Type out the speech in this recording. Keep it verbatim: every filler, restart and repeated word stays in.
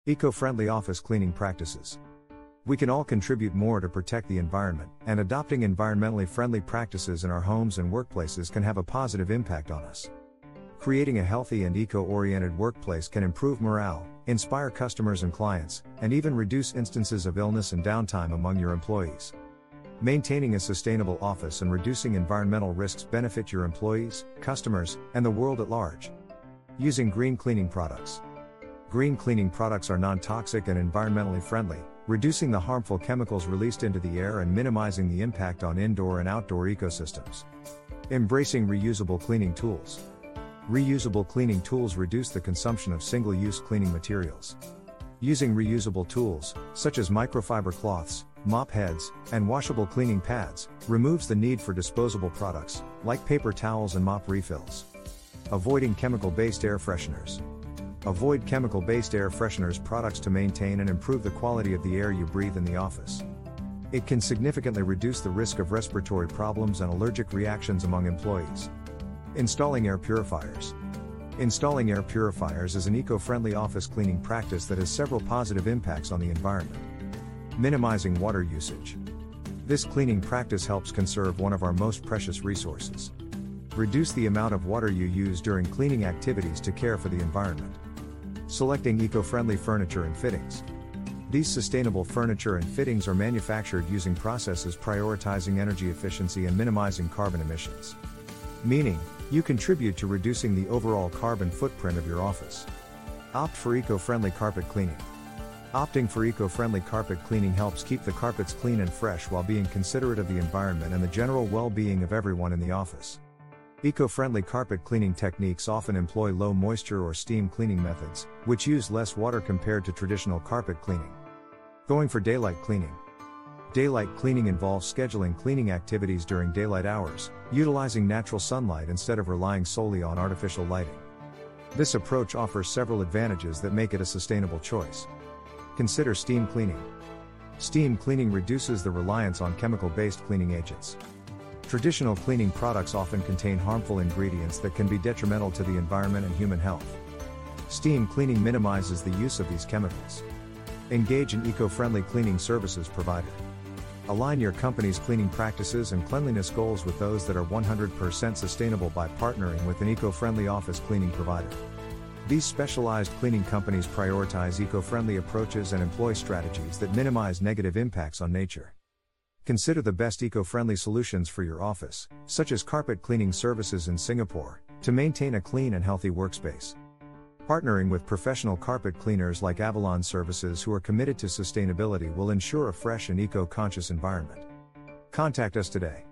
Eco-friendly office cleaning practices. We can all contribute more to protect the environment, and adopting environmentally friendly practices in our homes and workplaces can have a positive impact on us. Creating a healthy and eco-oriented workplace can improve morale, inspire customers and clients, and even reduce instances of illness and downtime among your employees. Maintaining a sustainable office and reducing environmental risks benefit your employees, customers, and the world at large. Using green cleaning products. Green cleaning products are non-toxic and environmentally friendly, reducing the harmful chemicals released into the air and minimizing the impact on indoor and outdoor ecosystems. Embracing reusable cleaning tools. Reusable cleaning tools reduce the consumption of single-use cleaning materials. Using reusable tools, such as microfiber cloths, mop heads, and washable cleaning pads, removes the need for disposable products, like paper towels and mop refills. Avoiding chemical-based air fresheners. Avoid chemical-based air fresheners products to maintain and improve the quality of the air you breathe in the office. It can significantly reduce the risk of respiratory problems and allergic reactions among employees. Installing air purifiers. Installing air purifiers is an eco-friendly office cleaning practice that has several positive impacts on the environment. Minimizing water usage. This cleaning practice helps conserve one of our most precious resources. Reduce the amount of water you use during cleaning activities to care for the environment. Selecting eco-friendly furniture and fittings. These sustainable furniture and fittings are manufactured using processes prioritizing energy efficiency and minimizing carbon emissions. Meaning, you contribute to reducing the overall carbon footprint of your office. Opt for eco-friendly carpet cleaning. Opting for eco-friendly carpet cleaning helps keep the carpets clean and fresh while being considerate of the environment and the general well-being of everyone in the office. Eco-friendly carpet cleaning techniques often employ low moisture or steam cleaning methods, which use less water compared to traditional carpet cleaning. Going for daylight cleaning. Daylight cleaning involves scheduling cleaning activities during daylight hours, utilizing natural sunlight instead of relying solely on artificial lighting. This approach offers several advantages that make it a sustainable choice. Consider steam cleaning. Steam cleaning reduces the reliance on chemical-based cleaning agents. Traditional cleaning products often contain harmful ingredients that can be detrimental to the environment and human health. Steam cleaning minimizes the use of these chemicals. Engage in eco-friendly cleaning services provided. Align your company's cleaning practices and cleanliness goals with those that are one hundred percent sustainable by partnering with an eco-friendly office cleaning provider. These specialized cleaning companies prioritize eco-friendly approaches and employ strategies that minimize negative impacts on nature. Consider the best eco-friendly solutions for your office, such as carpet cleaning services in Singapore, to maintain a clean and healthy workspace. Partnering with professional carpet cleaners like Avalon Services who are committed to sustainability will ensure a fresh and eco-conscious environment. Contact us today.